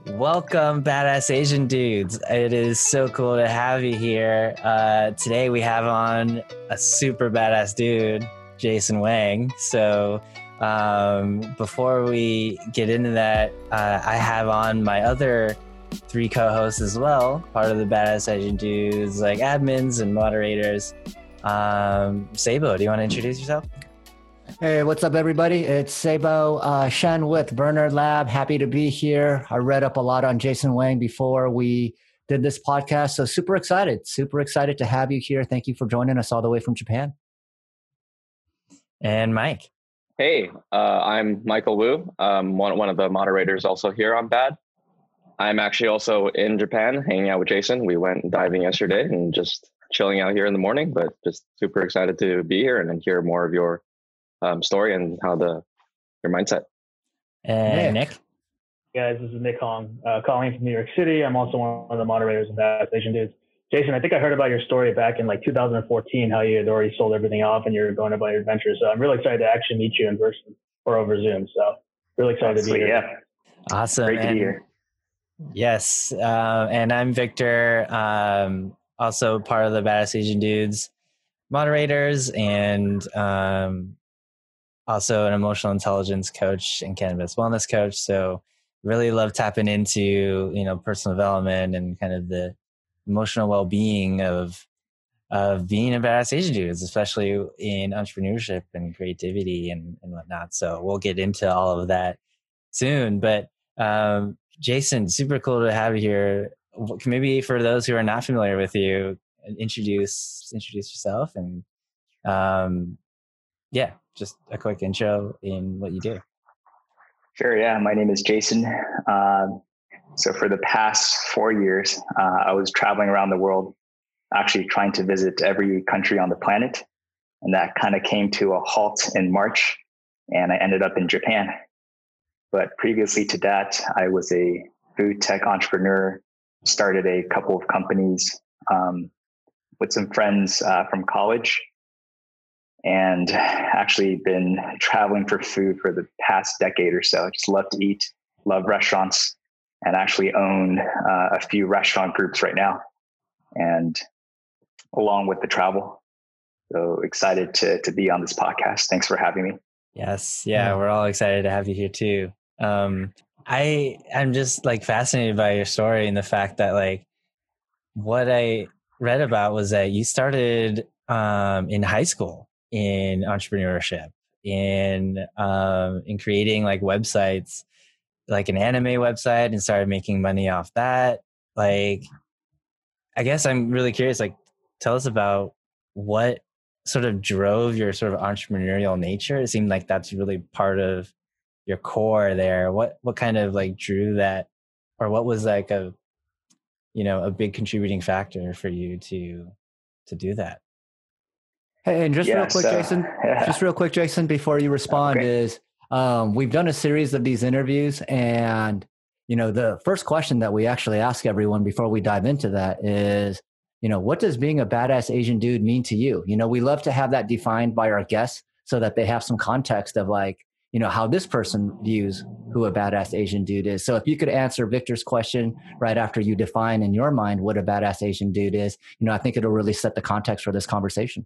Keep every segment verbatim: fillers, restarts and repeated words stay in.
Welcome, Badass Asian Dudes. It is so cool to have you here. Uh, today we have on a super badass dude, Jason Wang. So um, before we get into that, uh, I have on my other three co-hosts as well, part of the Badass Asian Dudes, like admins and moderators. Um, Sabo, do you want to introduce yourself? Hey, what's up, everybody? It's Sabo uh, Shen with Bernard Lab. Happy to be here. I read up a lot on Jason Wang before we did this podcast, so super excited. Super excited to have you here. Thank you for joining us all the way from Japan. And Mike. Hey, uh, I'm Michael Wu. I'm one, one of the moderators also here on Bad. I'm actually also in Japan hanging out with Jason. We went diving yesterday and just chilling out here in the morning, but just super excited to be here and then hear more of your um, story and how the your mindset. And Nick. Nick? Guys, this is Nick Hong, uh, calling from New York City. I'm also one of the moderators of Badass Asian Dudes. Jason, I think I heard about your story back in like two thousand fourteen, how you had already sold everything off and you're going about your adventure. So I'm really excited to actually meet you in person or over Zoom. So really excited That's to be sweet, here. Yeah. Awesome. Great to and, be here. Yes. Uh, and I'm Victor, um, also part of the Badass Asian Dudes moderators and um, also an emotional intelligence coach and cannabis wellness coach. So really love tapping into, you know, personal development and kind of the emotional well-being of of being a Badass Asian Dude, especially in entrepreneurship and creativity and, and whatnot. So we'll get into all of that soon. But um, Jason, super cool to have you here. Maybe for those who are not familiar with you, introduce introduce yourself and um, yeah, just a quick intro in what you do. Sure. Yeah. My name is Jason. Uh, so for the past four years, uh, I was traveling around the world, actually trying to visit every country on the planet. And that kind of came to a halt in March and I ended up in Japan. But previously to that, I was a food tech entrepreneur, started a couple of companies um, with some friends uh, from college, and actually been traveling for food for the past decade or so. I just love to eat, love restaurants, and actually own uh, a few restaurant groups right now, and along with the travel. So excited to to be on this podcast. Thanks for having me. Yes. Yeah, we're all excited to have you here too. Um, I, I'm just like fascinated by your story and the fact that like what I read about was that you started um, in high school in entrepreneurship, in um, in creating like websites, like an anime website, and started making money off that. Like, I guess I'm really curious. Like, tell us about what sort of drove your sort of entrepreneurial nature. It seemed like that's really part of your core there. What what kind of like drew that, or what was like a you know a big contributing factor for you to to do that? Hey, and just Yeah, real quick, so, Jason, yeah. just real quick, Jason, before you respond Okay. is um, we've done a series of these interviews, and you know the first question that we actually ask everyone before we dive into that is, you know, what does being a badass Asian dude mean to you? You know, we love to have that defined by our guests so that they have some context of like, you know, how this person views who a badass Asian dude is. So if you could answer Victor's question right after you define in your mind what a badass Asian dude is, you know, I think it'll really set the context for this conversation.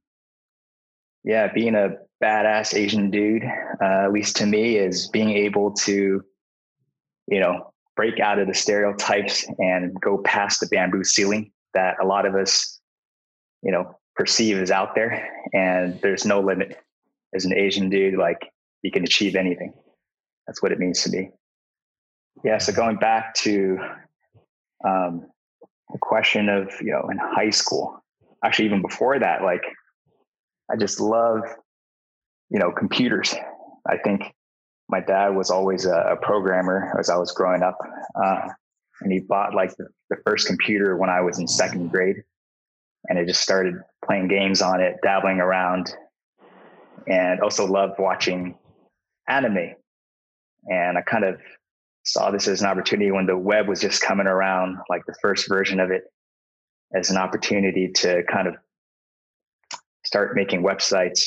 Yeah, being a badass Asian dude, uh, at least to me, is being able to, you know, break out of the stereotypes and go past the bamboo ceiling that a lot of us, you know, perceive is out there. And there's no limit. As an Asian dude, like, you can achieve anything. That's what it means to me. Yeah. So going back to um, the question of, you know, in high school, actually even before that, like, I just love, you know, computers. I think my dad was always a, a programmer as I was growing up. Uh, and he bought like the, the first computer when I was in second grade. And I just started playing games on it, dabbling around, and also loved watching anime. And I kind of saw this as an opportunity when the web was just coming around, like the first version of it, as an opportunity to kind of start making websites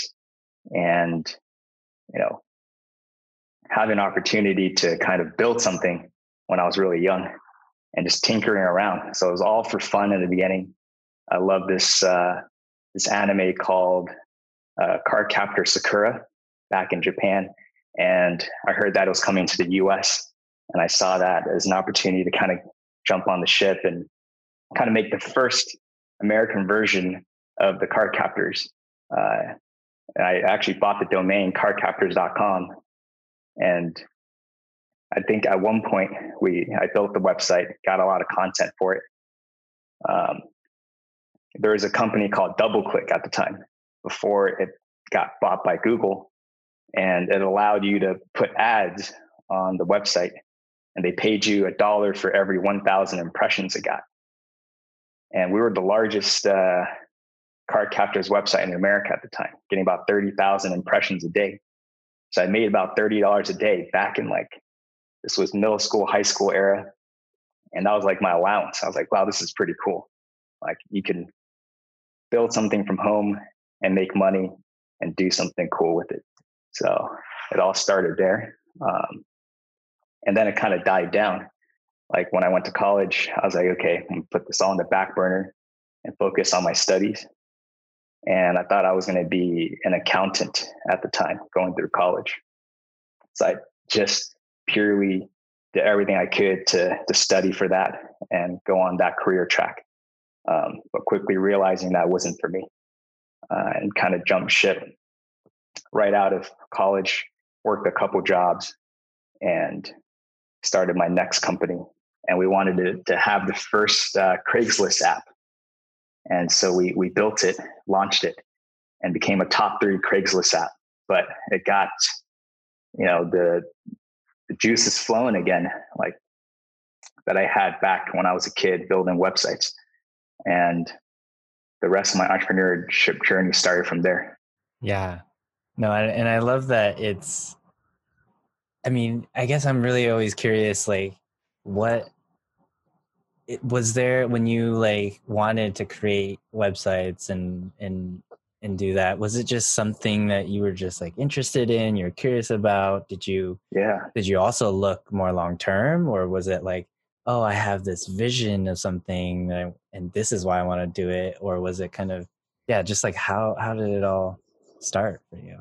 and, you know, have an opportunity to kind of build something when I was really young and just tinkering around. So it was all for fun in the beginning. I love this, uh, this anime called uh, Cardcaptor Sakura back in Japan. And I heard that it was coming to the U S, and I saw that as an opportunity to kind of jump on the ship and kind of make the first American version of the Cardcaptors. Uh, and I actually bought the domain cardcaptors dot com. And I think at one point we, I built the website, got a lot of content for it. Um, there was a company called DoubleClick at the time before it got bought by Google, and it allowed you to put ads on the website, and they paid you a dollar for every one thousand impressions it got. And we were the largest uh, Cardcaptors website in America at the time, getting about thirty thousand impressions a day. So I made about thirty dollars a day back in like, this was middle school, high school era. And that was like my allowance. I was like, wow, this is pretty cool. Like you can build something from home and make money and do something cool with it. So it all started there. Um, and then it kind of died down. Like when I went to college, I was like, okay, I'm gonna put this all on the back burner and focus on my studies. And I thought I was going to be an accountant at the time going through college. So I just purely did everything I could to, to study for that and go on that career track. Um, but quickly realizing that wasn't for me, uh, and kind of jumped ship right out of college, worked a couple jobs and started my next company. And we wanted to, to have the first uh, Craigslist app. And so we we built it, launched it, and became a top three Craigslist app. But it got, you know, the the juices flowing again, like that I had back when I was a kid building websites. And the rest of my entrepreneurship journey started from there. Yeah. No, and I love that it's, I mean, I guess I'm really always curious, like, what it, was there when you like wanted to create websites and and and do that, was it just something that you were just like interested in, you're curious about? Did you yeah did you also look more long term, or was it like, oh, I have this vision of something that I, and this is why I want to do it? Or was it kind of, yeah, just like how how did it all start for you?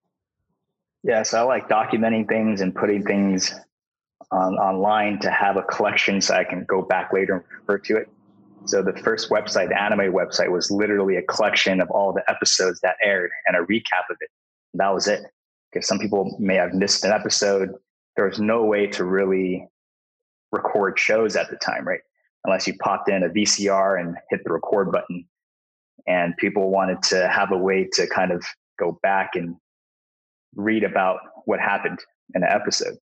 yeah so I like documenting things and putting things on online to have a collection so I can go back later and refer to it. So the first website, the anime website, was literally a collection of all the episodes that aired and a recap of it. And that was it. Because some people may have missed an episode. There was no way to really record shows at the time, right? Unless you popped in a V C R and hit the record button. And people wanted to have a way to kind of go back and read about what happened in an episode.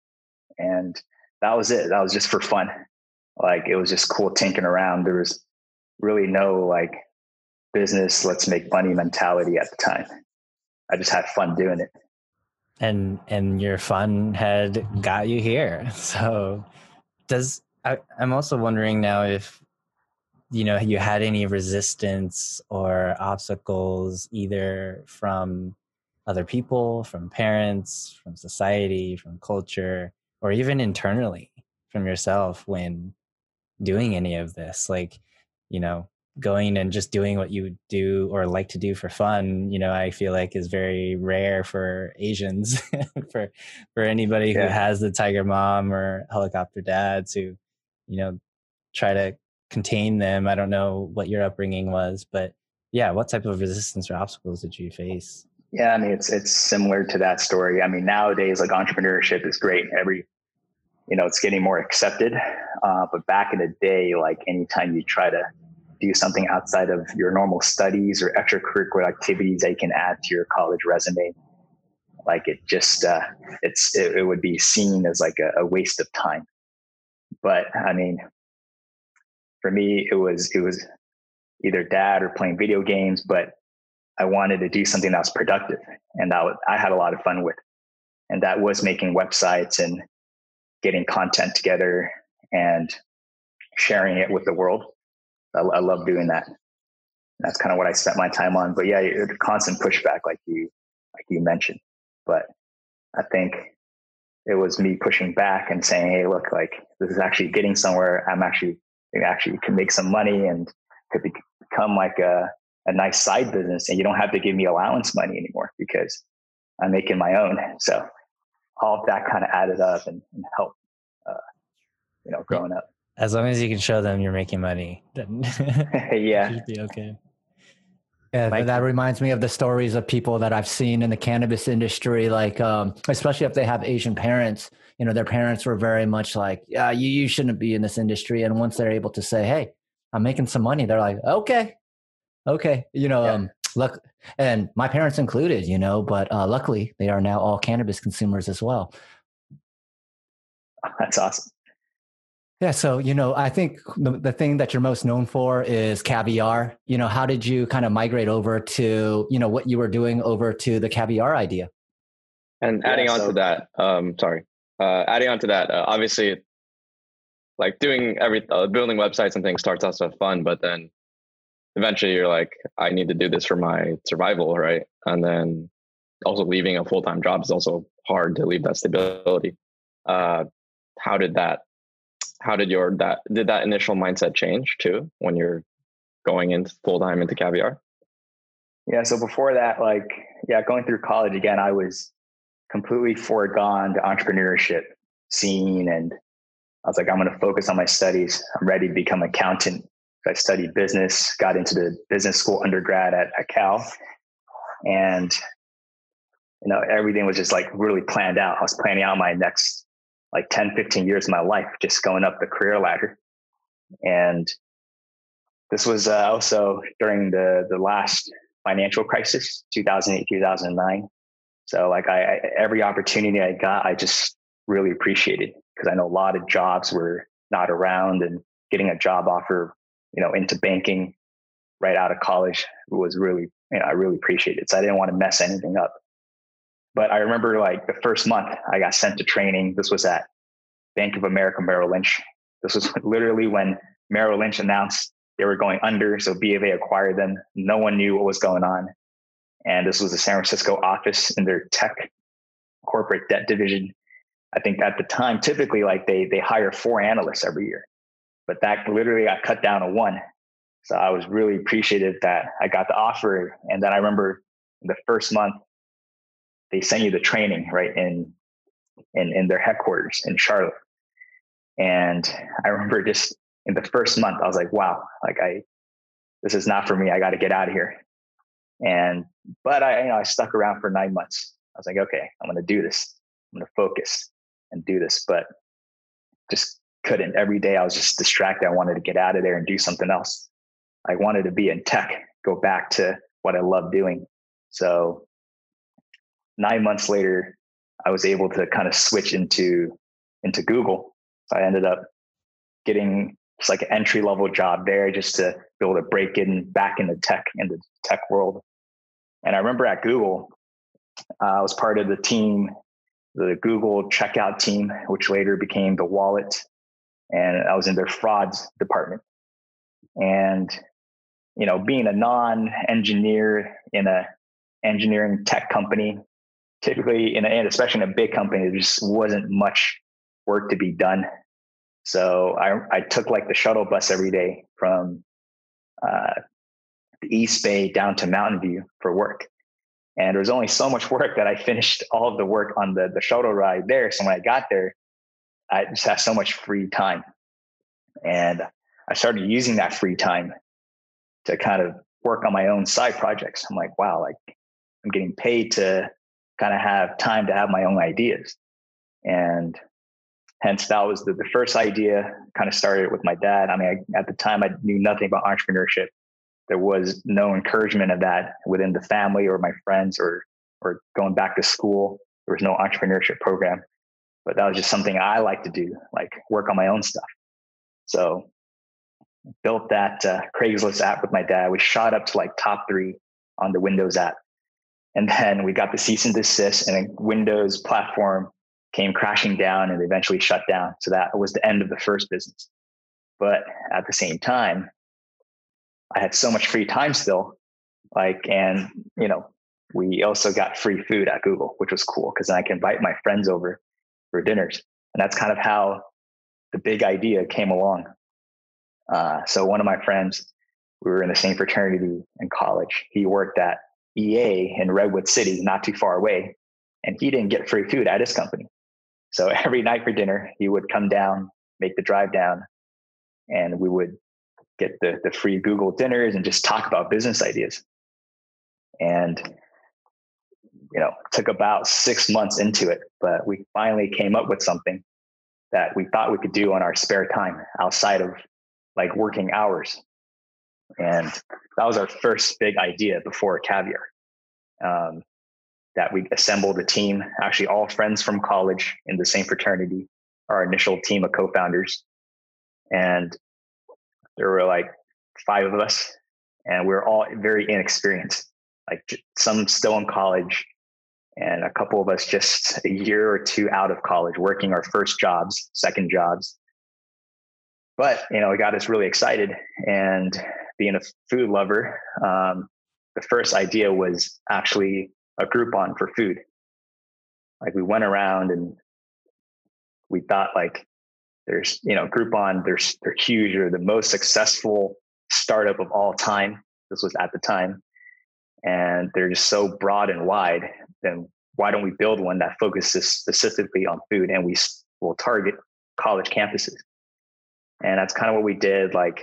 And that was it. That was just for fun. Like it was just cool tinkering around. There was really no like business, let's make money mentality at the time. I just had fun doing it. And and your fun had got you here. So does I, I'm also wondering now if, you know, you had any resistance or obstacles either from other people, from parents, from society, from culture, or even internally from yourself when doing any of this, like, you know, going and just doing what you do or like to do for fun, you know, I feel like is very rare for Asians, for for anybody who Yeah. has the tiger mom or helicopter dads who, you know, try to contain them. I don't know what your upbringing was, but yeah, what type of resistance or obstacles did you face? Yeah, I mean, it's it's similar to that story. I mean, nowadays, like entrepreneurship is great. Every, you know, it's getting more accepted. Uh, but back in the day, like anytime you try to do something outside of your normal studies or extracurricular activities that you can add to your college resume, like it just, uh, it's it, it would be seen as like a, a waste of time. But I mean, for me, it was it was either dad or playing video games, but I wanted to do something that was productive, and that was, I had a lot of fun with, and that was making websites and getting content together and sharing it with the world. I, I love doing that. That's kind of what I spent my time on. But yeah, the constant pushback, like you like you mentioned. But I think it was me pushing back and saying, hey, look, like this is actually getting somewhere. I'm actually, actually can make some money and could become like a, a nice side business. And you don't have to give me allowance money anymore because I'm making my own. So all of that kind of added up and, and helped, uh, you know, growing up. As long as you can show them you're making money, then yeah, it should be okay. Yeah, Like, that reminds me of the stories of people that I've seen in the cannabis industry, like um, especially if they have Asian parents. You know, their parents were very much like, "Yeah, you you shouldn't be in this industry." And once they're able to say, "Hey, I'm making some money," they're like, "Okay, okay." You know, yeah. um, look, and my parents included. You know, but uh, luckily they are now all cannabis consumers as well. That's awesome. Yeah. So, you know, I think the, the thing that you're most known for is Caviar. You know, how did you kind of migrate over to, you know, what you were doing over to the Caviar idea? And Yeah, adding on so- to that, um, sorry, uh, adding on to that, uh, obviously, like doing every, uh, building websites and things starts out so fun, but then eventually you're like, I need to do this for my survival, right? And then also leaving a full-time job is also hard to leave that stability. Uh, how did that, how did your, that, did that initial mindset change too when you're going into full-time into Caviar? Yeah. So before that, like, yeah, going through college again, I was completely foregone the entrepreneurship scene. And I was like, I'm going to focus on my studies. I'm ready to become an accountant. I studied business, got into the business school undergrad at, at Cal. And, you know, everything was just like really planned out. I was planning out my next like ten, fifteen years of my life, just going up the career ladder. And this was uh, also during the, the last financial crisis, two thousand eight, two thousand nine. So like I, I every opportunity I got, I just really appreciated because I know a lot of jobs were not around, and getting a job offer, you know, into banking right out of college was really, you know, I really appreciated it. So I didn't want to mess anything up. But I remember like the first month I got sent to training. This was at Bank of America Merrill Lynch. This was literally when Merrill Lynch announced they were going under. So B of A acquired them. No one knew what was going on. And this was the San Francisco office in their tech corporate debt division. I think at the time, typically like they they hire four analysts every year, but that literally got cut down to one. So I was really appreciative that I got the offer. And then I remember the first month, they send you the training, right, in, in, in their headquarters in Charlotte. And I remember just in the first month, I was like, wow, like I, this is not for me. I got to get out of here. And, but I, you know, I stuck around for nine months. I was like, okay, I'm going to do this. I'm going to focus and do this, but just couldn't. Every day I was just distracted. I wanted to get out of there and do something else. I wanted to be in tech, go back to what I love doing. So nine months later, I was able to kind of switch into, into Google. So I ended up getting just like an entry level job there just to be able to break in back into tech, into the tech world. And I remember at Google, uh, I was part of the team, the Google checkout team, which later became the wallet. And I was in their frauds department. And, you know, being a non-engineer in a engineering tech company, typically in a, and especially in a big company, there just wasn't much work to be done. So I, I took like the shuttle bus every day from uh, the East Bay down to Mountain View for work. And there was only so much work that I finished all of the work on the, the shuttle ride there. So when I got there, I just had so much free time. And I started using that free time to kind of work on my own side projects. I'm like, wow, like I'm getting paid to kind of have time to have my own ideas. And hence that was the, the first idea kind of started with my dad. I mean, I, at the time I knew nothing about entrepreneurship. There was no encouragement of that within the family or my friends or, or going back to school. There was no entrepreneurship program, but that was just something I like to do, like work on my own stuff. So built that uh, Craigslist app with my dad. We shot up to like top three on the Windows app. And then we got the cease and desist, and the Windows platform came crashing down and eventually shut down. So that was the end of the first business. But at the same time, I had so much free time still, like, and, you know, we also got free food at Google, which was cool because I can invite my friends over for dinners. And that's kind of how the big idea came along. Uh, so one of my friends, we were in the same fraternity in college. He worked at E A in Redwood City, not too far away, and he didn't get free food at his company. So every night for dinner, he would come down, make the drive down, and we would get the, the free Google dinners and just talk about business ideas. And, you know, took about six months into it, but we finally came up with something that we thought we could do on our spare time outside of like working hours. And that was our first big idea before Caviar. Um, that we assembled a team, actually all friends from college in the same fraternity, our initial team of co-founders. And there were like five of us, and we were all very inexperienced, like some still in college, and a couple of us just a year or two out of college, working our first jobs, second jobs. But, you know, it got us really excited. And being a food lover, um, the first idea was actually a Groupon for food. Like we went around and we thought like, there's, you know, Groupon, they're, they're huge. They're the most successful startup of all time. This was at the time. And they're just so broad and wide. Then why don't we build one that focuses specifically on food, and we will target college campuses? And that's kind of what we did. Like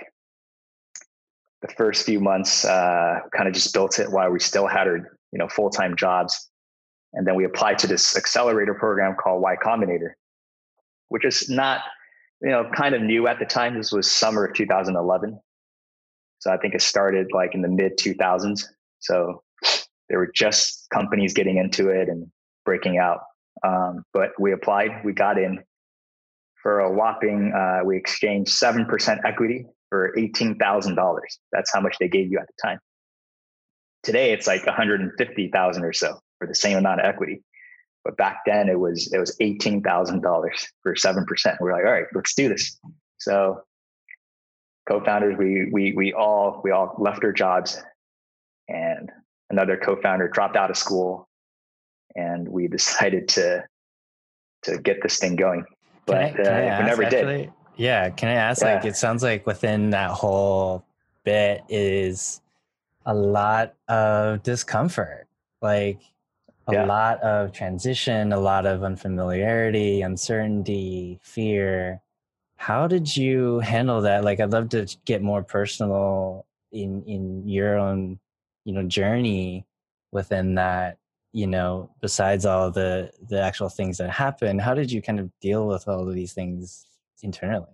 the first few months, uh, kind of just built it while we still had our, you know, full-time jobs. And then we applied to this accelerator program called Y Combinator, which is not, you know, kind of new at the time. This was summer of two thousand eleven. So I think it started like in the mid two thousands. So there were just companies getting into it and breaking out. Um, but we applied, we got in for a whopping, uh, we exchanged seven percent equity for eighteen thousand dollars. That's how much they gave you at the time. Today, it's like one hundred fifty thousand dollars or so for the same amount of equity. But back then it was, it was eighteen thousand dollars for seven percent. We're like, all right, let's do this. So co-founders, we, we, we all, we all left our jobs, and another co-founder dropped out of school, and we decided to, to get this thing going. But I, uh, we never actually, did. Yeah. Can I ask, yeah. like, it sounds like within that whole bit is a lot of discomfort, like a yeah. lot of transition, a lot of unfamiliarity, uncertainty, fear. How did you handle that? Like, I'd love to get more personal in, in your own, you know, journey within that, you know, besides all the, the actual things that happen. How did you kind of deal with all of these things internally?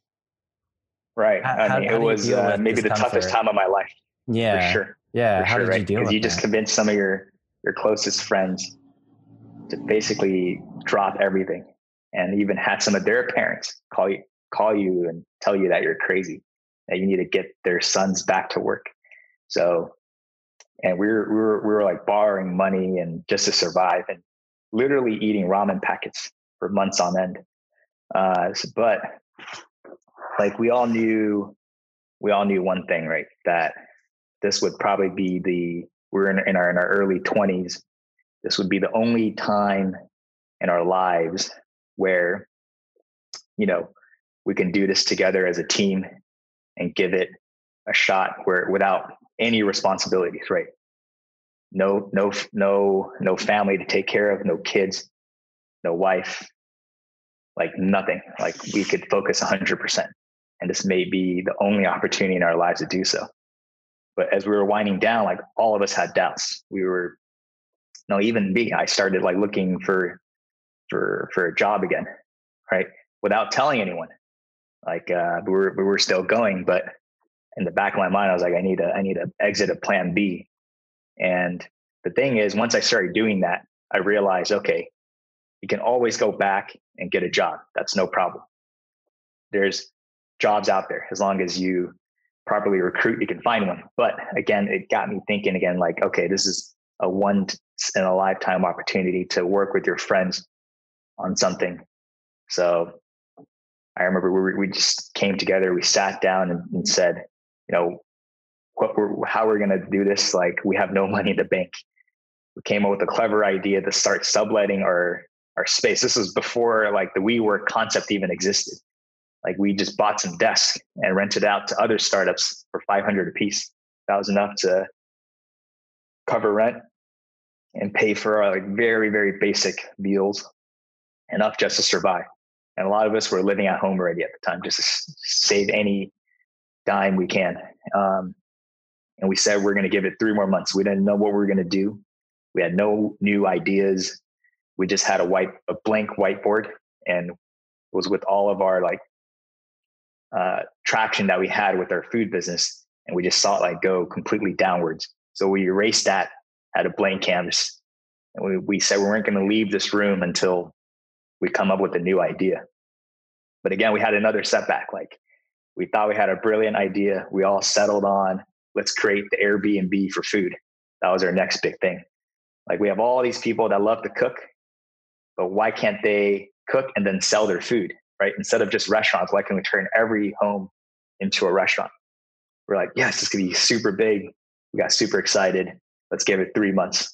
Right. How, I mean, how, it was uh, maybe the toughest time of my life. Yeah. For sure. Yeah. For how sure, did right? you deal with Because you that? just convinced some of your, your closest friends to basically drop everything, and even had some of their parents call you, call you and tell you that you're crazy, that you need to get their sons back to work. So, and we were, we were, we were like borrowing money and just to survive, and literally eating ramen packets for months on end. Uh, so, but like we all knew, we all knew one thing, right? That this would probably be the, we're in, in our, in our early twenties. This would be the only time in our lives where, you know, we can do this together as a team and give it a shot where without any responsibilities, right? No, no, no, no family to take care of, no kids, no wife, like nothing. Like we could focus one hundred percent. And this may be the only opportunity in our lives to do so. But as we were winding down, like all of us had doubts. We were, no, even me, I started like looking for, for, for a job again, right? Without telling anyone. Like uh, we were, we were still going, but in the back of my mind, I was like, I need a, I need to exit a plan B. And the thing is, once I started doing that, I realized, okay, you can always go back and get a job. That's no problem. There's jobs out there. As long as you properly recruit, you can find one. But again, it got me thinking again, like, okay, this is a once in a lifetime opportunity to work with your friends on something. So I remember we, we just came together, we sat down and, and said, you know, what we're, how we're going to do this. Like we have no money in the bank. We came up with a clever idea to start subletting our, our space. This was before like the WeWork concept even existed. Like we just bought some desks and rented out to other startups for five hundred a piece. That was enough to cover rent and pay for our like very, very basic meals, enough just to survive. And a lot of us were living at home already at the time, just to save any dime we can. Um, and we said we're going to give it three more months. We didn't know what we were going to do. We had no new ideas. We just had a white, a blank whiteboard, and it was with all of our like uh, traction that we had with our food business, and we just saw it like go completely downwards. So we erased that, had a blank canvas, and we we said we weren't going to leave this room until we come up with a new idea. But again, we had another setback. Like we thought we had a brilliant idea. We all settled on, let's create the Airbnb for food. That was our next big thing. Like we have all these people that love to cook, but why can't they cook and then sell their food, right? Instead of just restaurants, why can we turn every home into a restaurant? We're like, yes, this could be super big. We got super excited. Let's give it three months.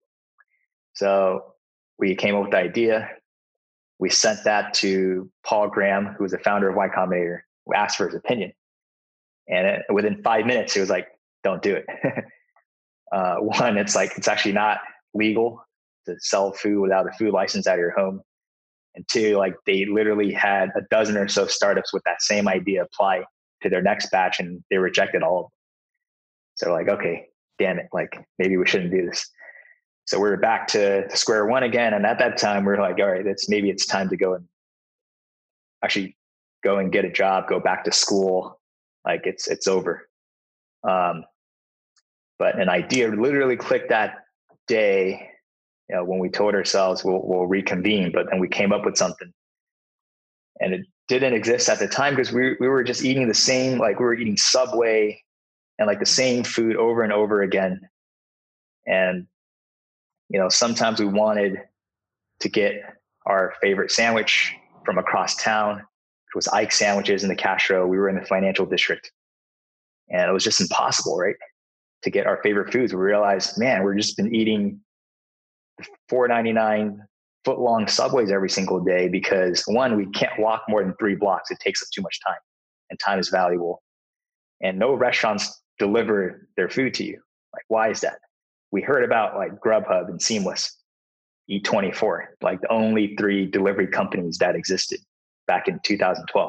So we came up with the idea. We sent that to Paul Graham, who was the founder of Y Combinator. We asked for his opinion. And it, within five minutes, he was like, don't do it. uh, one, it's like, it's actually not legal to sell food without a food license out of your home. And two, like they literally had a dozen or so startups with that same idea apply to their next batch, and they rejected all of them. So like, okay, damn it. Like maybe we shouldn't do this. So we're back to square one again. And at that time we're like, all right, it's maybe it's time to go and actually go and get a job, go back to school. Like it's, it's over. Um, but an idea literally clicked that day, you know, when we told ourselves we'll, we'll reconvene, but then we came up with something, and it didn't exist at the time because we, we were just eating the same, like we were eating Subway and like the same food over and over again. And, you know, sometimes we wanted to get our favorite sandwich from across town. It was Ike Sandwiches in the Castro. We were in the financial district, and it was just impossible, right? To get our favorite foods. We realized, man, we're just been eating four ninety-nine foot long Subways every single day because one, we can't walk more than three blocks. It takes up too much time, and time is valuable. And no restaurants deliver their food to you. Like, why is that? We heard about like Grubhub and Seamless, E twenty-four, like the only three delivery companies that existed back in two thousand twelve.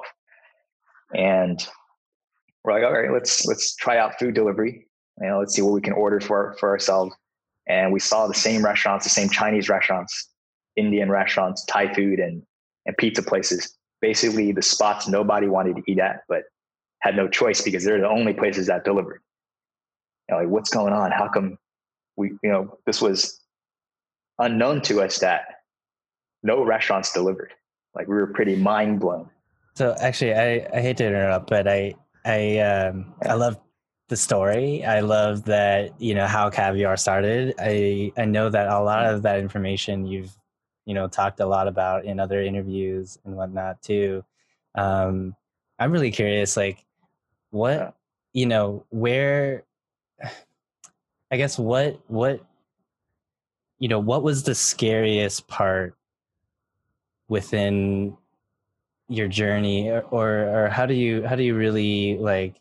And we're like, all right, let's, let's try out food delivery. You know, let's see what we can order for, for ourselves. And we saw the same restaurants, the same Chinese restaurants, Indian restaurants, Thai food, and, and pizza places. Basically the spots nobody wanted to eat at, but had no choice because they're the only places that delivered. You know, like what's going on? How come we, you know, this was unknown to us that no restaurants delivered. Like we were pretty mind blown. So actually, I, I hate to interrupt, but I I um, yeah. I love the story. I love that, you know, how Caviar started. I I know that a lot of that information you've, you know, talked a lot about in other interviews and whatnot too. Um, I'm really curious, like what, yeah. you know, where, I guess what what, you know, what was the scariest part within your journey, or, or or how do you how do you really like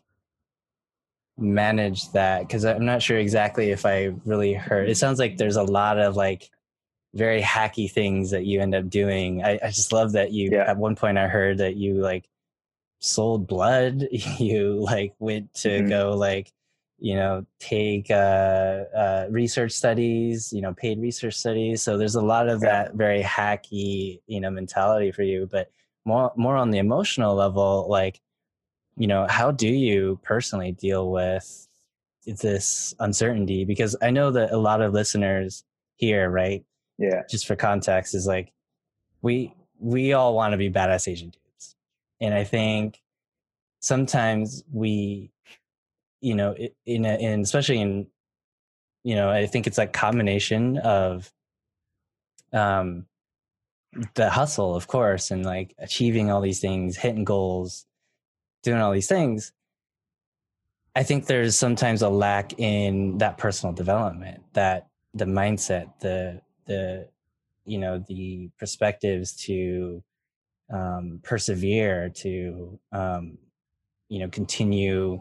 manage that? Because I'm not sure exactly if I really heard. It sounds like there's a lot of like very hacky things that you end up doing. I, I just love that you yeah. at one point I heard that you like sold blood. You like went to mm-hmm. go like, you know, take uh, uh, research studies, you know, paid research studies. So there's a lot of yeah. that very hacky, you know, mentality for you. But more more on the emotional level, like, you know, how do you personally deal with this uncertainty? Because I know that a lot of listeners here, right? Yeah. Just for context, is like we we all want to be badass Asian dudes, and I think sometimes we, you know, in a, in especially in, you know, I think it's like combination of um the hustle, of course, and like achieving all these things, hitting goals, doing all these things. I think there's sometimes a lack in that personal development, that the mindset, the the you know, the perspectives to um, persevere, to, um, you know, continue,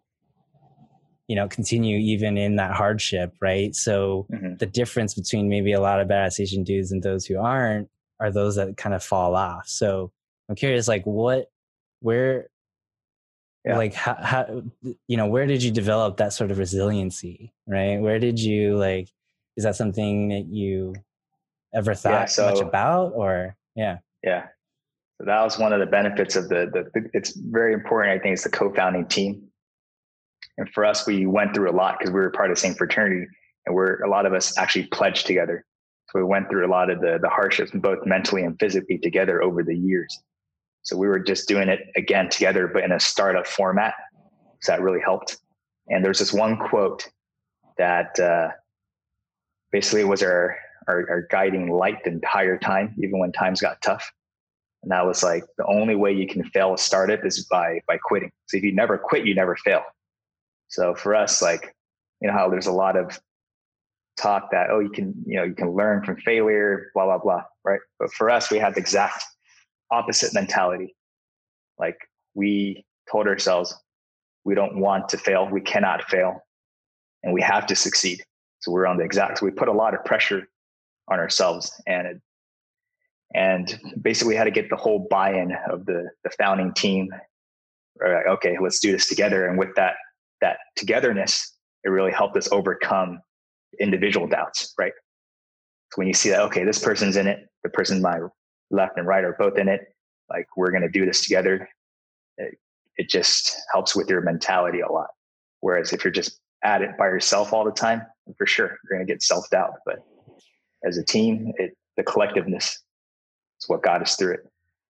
you know, continue even in that hardship, right? So mm-hmm. the difference between maybe a lot of badass Asian dudes and those who aren't are those that kind of fall off. So I'm curious, like what, where, yeah. like how, how, you know, where did you develop that sort of resiliency, right? Where did you like, is that something that you ever thought yeah, so, much about or yeah? Yeah. So that was one of the benefits of the, the, the, it's very important. I think it's the co-founding team. And for us, we went through a lot because we were part of the same fraternity and we're, a lot of us actually pledged together. So we went through a lot of the, the hardships, both mentally and physically together over the years. So we were just doing it again together, but in a startup format. So that really helped. And there's this one quote that uh, basically was our, our, our guiding light the entire time, even when times got tough. And that was like, the only way you can fail a startup is by, by quitting. So if you never quit, you never fail. So for us, like, you know how there's a lot of talk that, oh, you can, you know, you can learn from failure, blah, blah, blah. Right. But for us, we had the exact opposite mentality. Like we told ourselves, we don't want to fail. We cannot fail and we have to succeed. So we're on the exact, so we put a lot of pressure on ourselves and, it, and basically we had to get the whole buy-in of the, the founding team. We're like, okay, let's do this together. And with that, that togetherness, it really helped us overcome individual doubts, right? So when you see that, okay, this person's in it, the person to my left and right are both in it, like we're going to do this together. It, it just helps with your mentality a lot. Whereas if you're just at it by yourself all the time, for sure, you're going to get self-doubt. But as a team, it, the collectiveness is what got us through it.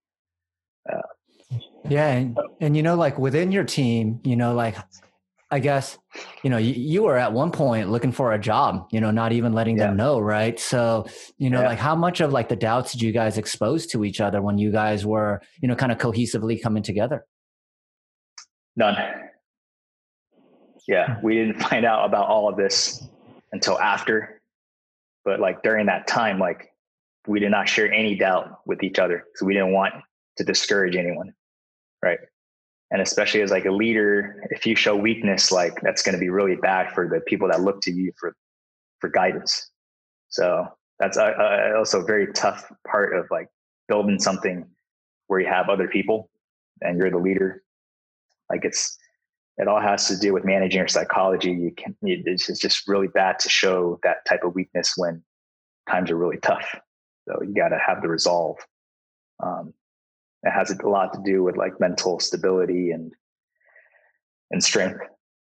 Uh, yeah. And, and, you know, like within your team, you know, like, I guess, you know, you, you were at one point looking for a job, you know, not even letting yeah. them know. Right. So, you know, yeah. like how much of like the doubts did you guys expose to each other when you guys were, you know, kind of cohesively coming together? None. Yeah. We didn't find out about all of this until after, but like during that time, like we did not share any doubt with each other. So we didn't want to discourage anyone. Right. And especially as like a leader, if you show weakness, like that's going to be really bad for the people that look to you for, for guidance. So that's a, a also a very tough part of like building something where you have other people and you're the leader. Like it's, it all has to do with managing your psychology. You can, it's just really bad to show that type of weakness when times are really tough. So you got to have the resolve. Um, It has a lot to do with like mental stability and and strength.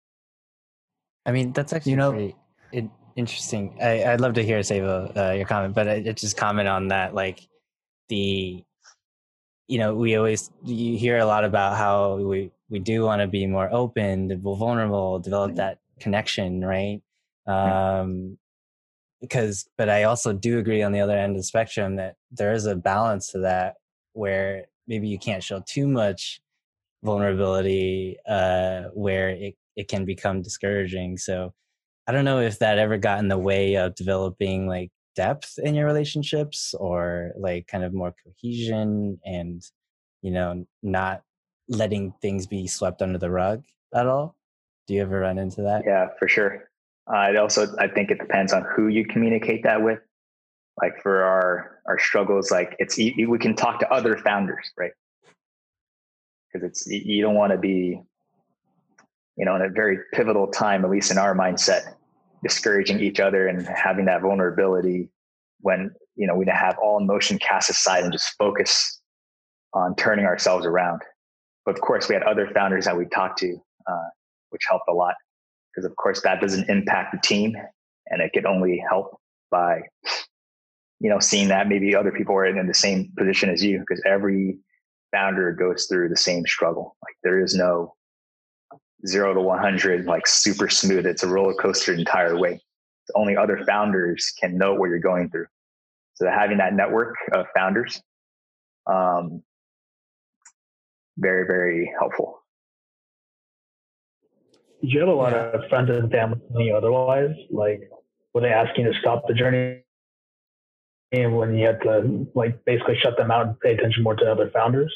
I mean, that's actually, you know, pretty it, interesting. I, I'd love to hear Savo uh, your comment, but I, I just comment on that. Like the, you know, we always you hear a lot about how we we do want to be more open, vulnerable, develop that connection, right? Um, because, but I also do agree on the other end of the spectrum that there is a balance to that where maybe you can't show too much vulnerability uh, where it, it can become discouraging. So I don't know if that ever got in the way of developing like depth in your relationships or like kind of more cohesion and, you know, not letting things be swept under the rug at all. Do you ever run into that? Yeah, for sure. Uh, it also, I think it depends on who you communicate that with. Like for our, our struggles, like it's, we can talk to other founders, right? Because it's, you don't want to be, you know, in a very pivotal time, at least in our mindset, discouraging each other and having that vulnerability when, you know, we have all emotion cast aside and just focus on turning ourselves around. But of course we had other founders that we talked to, uh, which helped a lot because of course that doesn't impact the team and it can only help by, you know, seeing that maybe other people are in the same position as you, because every founder goes through the same struggle. Like there is no zero to one hundred, like super smooth. It's a roller coaster the entire way. Only other founders can know what you're going through. So having that network of founders, um, very, very helpful. Did you have a lot yeah. of friends and family otherwise? Like, were they asking to stop the journey when you had to like basically shut them out and pay attention more to other founders?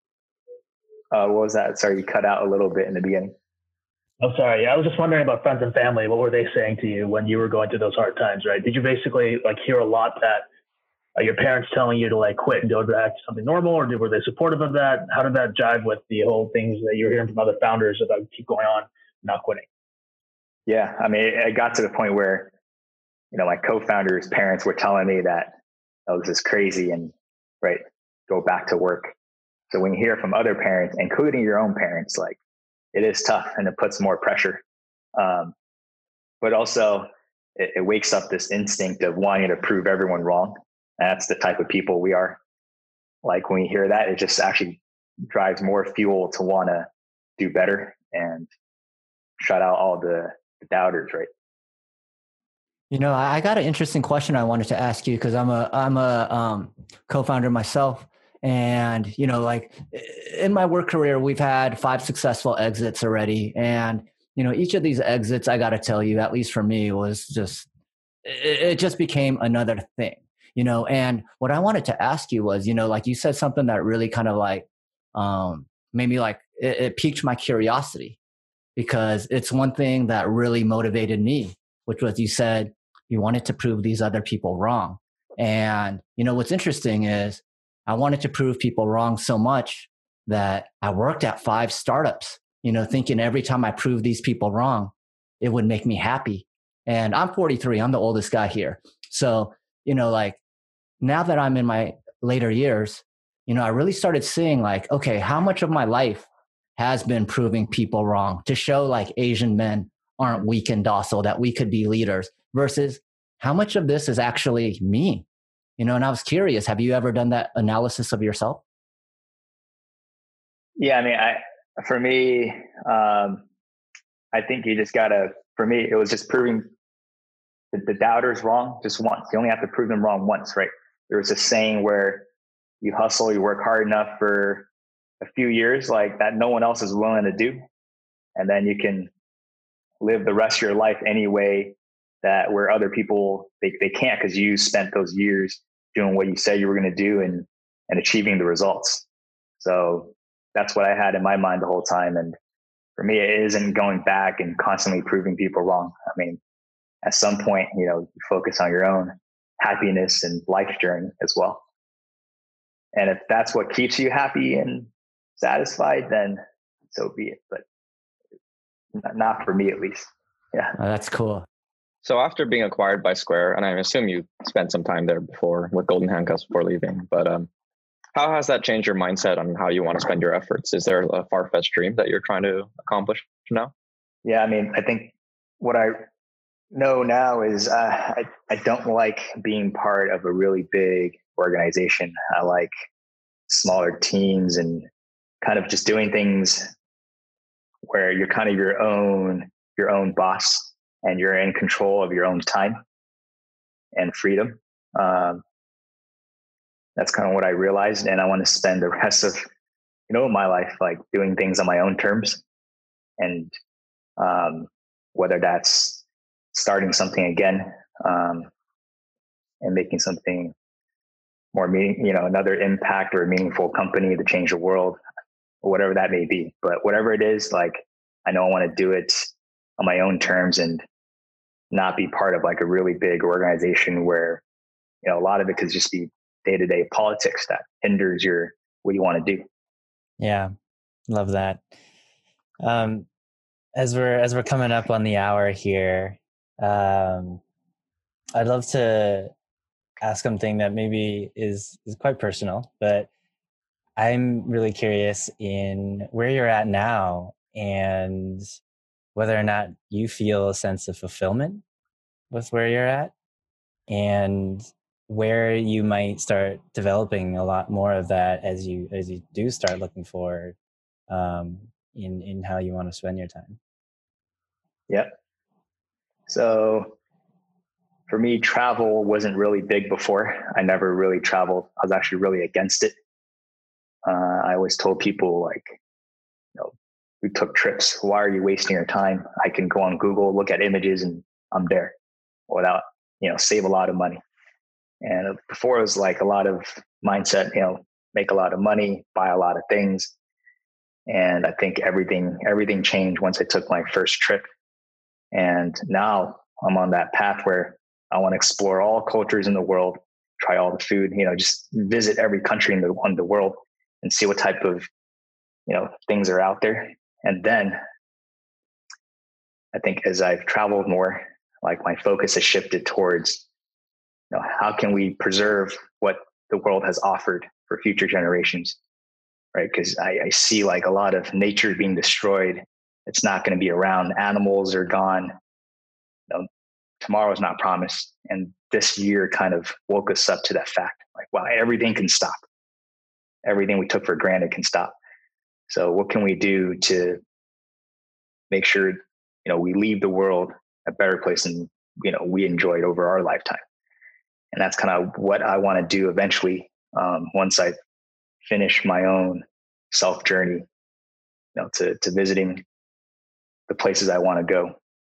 Uh, what was that? Sorry, you cut out a little bit in the beginning. I'm sorry. I was just wondering about friends and family. What were they saying to you when you were going through those hard times, right? Did you basically like hear a lot that uh, your parents telling you to like quit and go back to something normal, or did, were they supportive of that? How did that jive with the whole things that you were hearing from other founders about keep going on, not quitting? Yeah, I mean, it got to the point where, you know, my co-founders' parents were telling me that, oh, this is crazy, and right, go back to work. So when you hear from other parents, including your own parents, like it is tough and it puts more pressure. Um, but also it, it wakes up this instinct of wanting to prove everyone wrong. And that's the type of people we are. Like when you hear that, it just actually drives more fuel to want to do better and shut out all the, the doubters, right? You know, I got an interesting question I wanted to ask you because I'm a I'm a um, co-founder myself. And, you know, like in my work career, we've had five successful exits already. And, you know, each of these exits, I got to tell you, at least for me, was just, it, it just became another thing, you know. And what I wanted to ask you was, you know, like you said something that really kind of like um, made me like, it, it piqued my curiosity because it's one thing that really motivated me, which was you said you wanted to prove these other people wrong. And, you know, what's interesting is, I wanted to prove people wrong so much that I worked at five startups, you know, thinking every time I proved these people wrong, it would make me happy. And I'm forty-three, I'm the oldest guy here. So, you know, like now that I'm in my later years, you know, I really started seeing like, okay, how much of my life has been proving people wrong to show like Asian men aren't weak and docile, that we could be leaders versus how much of this is actually me? You know, and I was curious, have you ever done that analysis of yourself? Yeah, I mean, I for me, um, I think you just gotta, for me, it was just proving the, the doubters wrong just once. You only have to prove them wrong once, right? There was a saying where you hustle, you work hard enough for a few years, like that no one else is willing to do. And then you can live the rest of your life any way that where other people, they, they can't because you spent those years doing what you said you were going to do and, and achieving the results. So that's what I had in my mind the whole time. And for me, it isn't going back and constantly proving people wrong. I mean, at some point, you know, you focus on your own happiness and life journey as well. And if that's what keeps you happy and satisfied, then so be it. But not for me, at least. Yeah. Oh, that's cool. So after being acquired by Square, and I assume you spent some time there before with Golden Handcuffs before leaving, but um, how has that changed your mindset on how you want to spend your efforts? Is there a far-fetched dream that you're trying to accomplish now? Yeah, I mean, I think what I know now is uh, I, I don't like being part of a really big organization. I like smaller teams and kind of just doing things where you're kind of your own, your own boss. And you're in control of your own time and freedom. Um, that's kind of what I realized. And I want to spend the rest of, you know, my life, like doing things on my own terms. And um, whether that's starting something again um, and making something more meaning, you know, another impact or a meaningful company to change the world, or whatever that may be. But whatever it is, like, I know I want to do it on my own terms and not be part of like a really big organization where, you know, a lot of it could just be day-to-day politics that hinders your, what you want to do. Yeah. Love that. Um, as we're, as we're coming up on the hour here, um, I'd love to ask something that maybe is, is quite personal, but I'm really curious in where you're at now and whether or not you feel a sense of fulfillment with where you're at and where you might start developing a lot more of that as you as you do start looking forward um, in in how you want to spend your time. Yep. So for me, travel wasn't really big before. I never really traveled. I was actually really against it. Uh, I always told people like, you know, we took trips. Why are you wasting your time? I can go on Google, look at images, and I'm there without, you know, save a lot of money. And before it was like a lot of mindset, you know, make a lot of money, buy a lot of things. And I think everything, everything changed once I took my first trip. And now I'm on that path where I want to explore all cultures in the world, try all the food, you know, just visit every country in the, in the world and see what type of, you know, things are out there. And then I think as I've traveled more, like my focus has shifted towards, you know, how can we preserve what the world has offered for future generations, right? Because I, I see like a lot of nature being destroyed. It's not going to be around. Animals are gone. You know, tomorrow is not promised. And this year kind of woke us up to that fact. Like, wow, everything can stop. Everything we took for granted can stop. So what can we do to make sure, you know, we leave the world a better place than, you know, we enjoyed over our lifetime? And that's kind of what I want to do eventually. Um, once I finish my own self journey, you know, to, to visiting the places I want to go.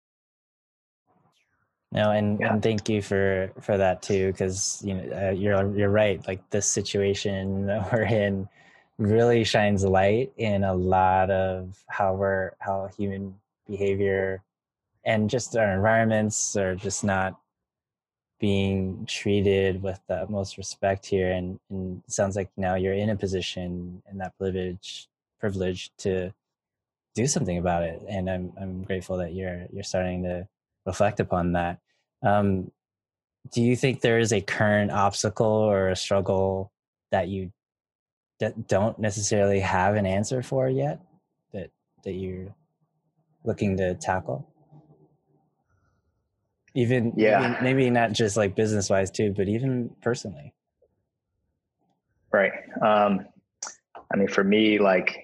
No, and, Yeah. and thank you for, for that too, because you know uh, you're you're right. Like this situation that we're in really shines light in a lot of how we're how human behavior and just our environments are just not being treated with the utmost respect here. And, and it sounds like now you're in a position and that privilege privilege to do something about it. And I'm I'm grateful that you're you're starting to reflect upon that. Um, do you think there is a current obstacle or a struggle that you that don't necessarily have an answer for yet that that you're looking to tackle? Even Yeah. maybe, maybe not just like business wise too, but even personally. Right. Um, I mean, for me, like,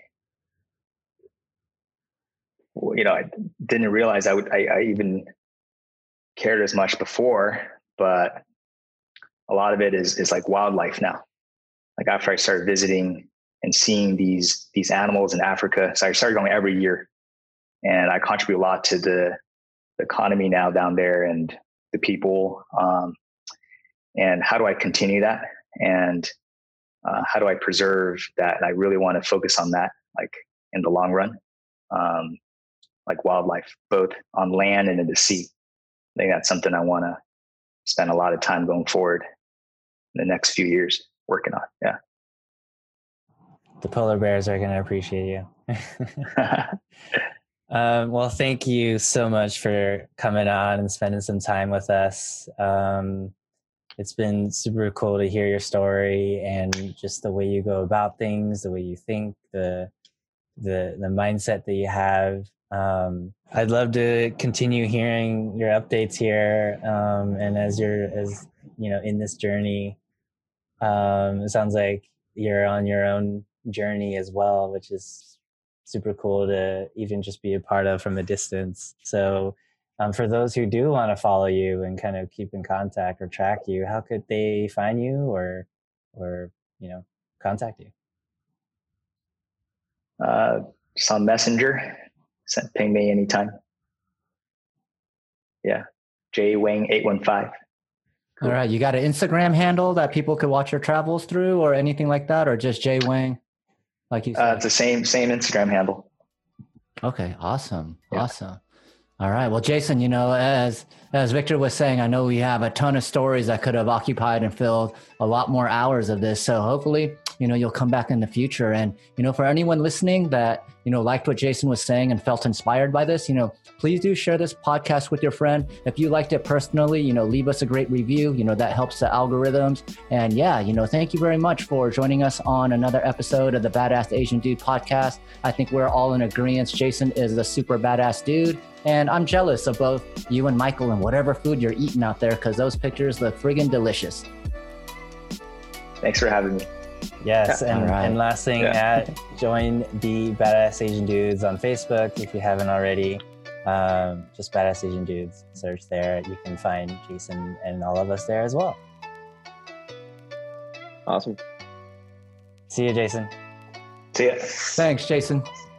you know, I didn't realize I would, I, I even cared as much before, but a lot of it is, is like wildlife now. Like after I started visiting and seeing these, these animals in Africa, so I started going every year, and I contribute a lot to the, the economy now down there and the people. Um, and how do I continue that? And uh, how do I preserve that? And I really want to focus on that, like in the long run, um, like wildlife, both on land and in the sea. I think that's something I want to spend a lot of time going forward in the next few years working on. Yeah. The polar bears are going to appreciate you. um, well, thank you so much for coming on and spending some time with us. Um, it's been super cool to hear your story and just the way you go about things, the way you think, the the the mindset that you have. Um, I'd love to continue hearing your updates here. Um, and as you're, as you know, in this journey, um, it sounds like you're on your own journey as well, which is super cool to even just be a part of from a distance. So um, for those who do want to follow you and kind of keep in contact or track you, how could they find you or, or, you know, contact you? Uh, just on Messenger. Send, ping me anytime. Yeah. J Wang eight one five. Cool. All right. You got an Instagram handle that people could watch your travels through or anything like that, or just J Wang? Like you said? Uh, it's the same, same Instagram handle. Okay. Awesome. Yeah. Awesome. All right. Well, Jason, you know, as, as Victor was saying, I know we have a ton of stories that could have occupied and filled a lot more hours of this. So hopefully, you know, you'll come back in the future. And, you know, for anyone listening that, you know, liked what Jason was saying and felt inspired by this, you know, please do share this podcast with your friend. If you liked it personally, you know, leave us a great review. You know, that helps the algorithms. And yeah, you know, thank you very much for joining us on another episode of the Badass Asian Dude podcast. I think we're all in agreement. Jason is a super badass dude. And I'm jealous of both you and Michael and whatever food you're eating out there, because those pictures look friggin' delicious. Thanks for having me. Yes, and, right. and last thing, Yeah. at join the Badass Asian Dudes on Facebook if you haven't already. Um, just Badass Asian Dudes, search there. You can find Jason and all of us there as well. Awesome. See you, Jason. See ya. Thanks, Jason.